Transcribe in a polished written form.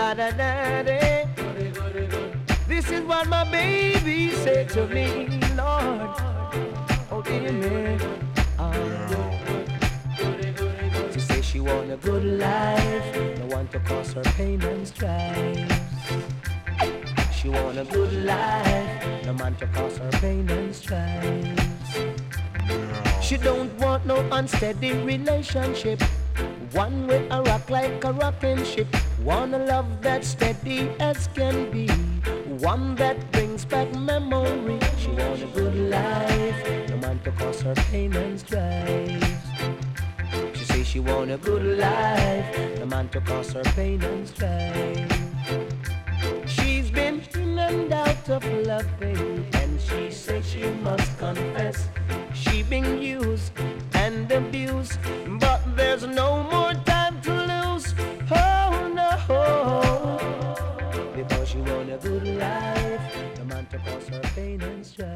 Da da da da. This is what my baby said to me, Lord. Oh dear me. She say she want a good life, no want to cause her pain and strife. She want a good life, no man to cause her pain and strife. She don't want no unsteady relationship, one with a rock like a rocking ship. Want a love that's steady as can be, one that brings back memory. She want a good life, no man to cause her pain and strife. She say she want a good life, no man to cause her pain and strife. She's been in and out of love, baby, and she say she must confess she been used and abused, but there's no more time to lose. Oh no, because she want a good life, no man to cause her pain and strife.